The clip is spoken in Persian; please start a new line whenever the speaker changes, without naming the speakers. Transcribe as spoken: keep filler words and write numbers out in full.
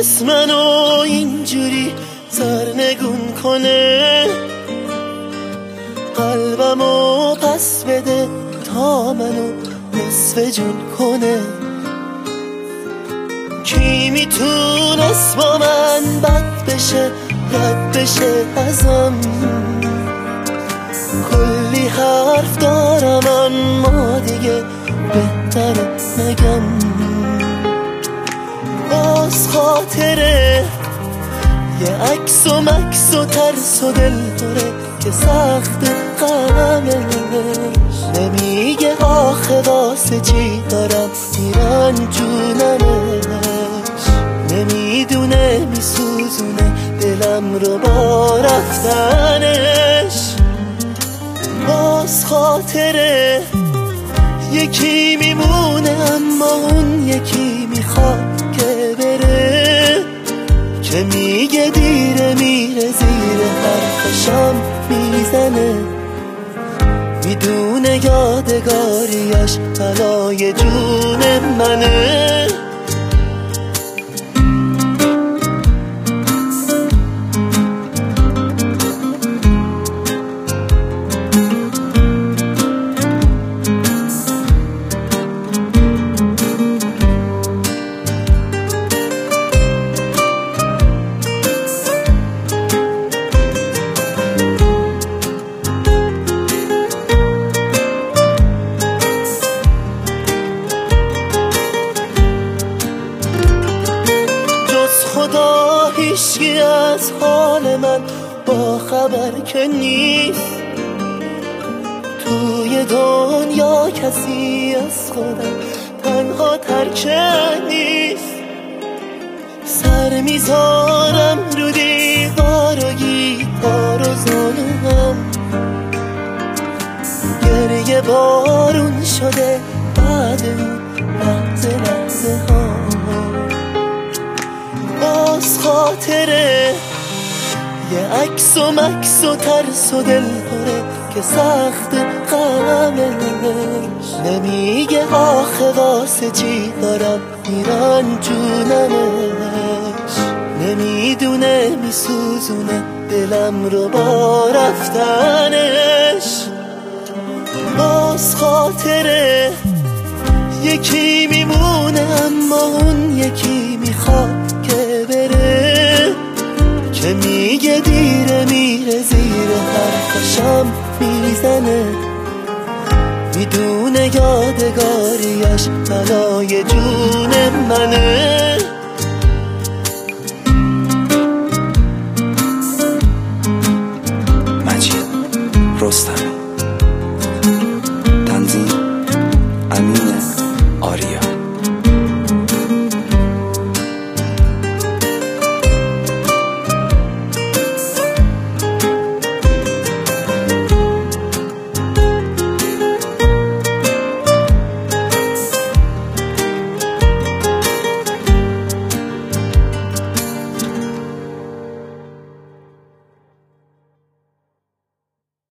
میتونست منو اینجوری سرنگون کنه، قلبمو پس بده تا منو نصف جون کنه. کی میتونست با من بد بشه، رد بشه ازم؟ کلی حرف دارم اما دیگه بهتره نگم. باز خاطره یه عکس و مکس و ترس و دل داره که سخت غمش، نمیگه آخه واسه چی دارم میرن جونمش، نمیدونه میسوزونه دلم رو با رفتنش. باز خاطره یکی میمونه اما اون یکی میخواد که بره، که میگه دیره میره زیر حرفشم میزنه، میدونه یادگاریش بلای جون منه. خدا هیچکی از حال من با خبر که نیست، توی دنیا کسی از خودم تنها ترکه نیست. سر میذارم رو دیوار و گیتار و زانوام، گریه بارون شده بعد اون لحظه لحظه ها. باز خاطره یه عکس و مکس و ترس و دل داره که سخت غمش، نمیگه آخه واسه چی دارم میرن جونمش، نمیدونه میسوزونه دلم رو با رفتنش. باز خاطره یکی میمونه اما اون یکی میخواد که بره، که میگه دیره میره زیر حرفشم میزنه، میدونه یادگاریش بلای جون